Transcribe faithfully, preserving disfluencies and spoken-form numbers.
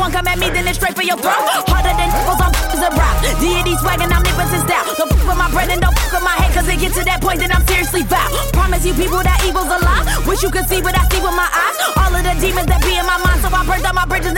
one come at me, then it's straight for your throat. Harder than nipples on is a rap. Deity swaggin', I'm nippin' since down. Don't fuck with my bread and don't fuck with my head, cause it get to that point, then I'm seriously vow. Promise you people that evil's a lie. Wish you could see what I see with my eyes. All of the demons that be in my mind, so I burned down my bridges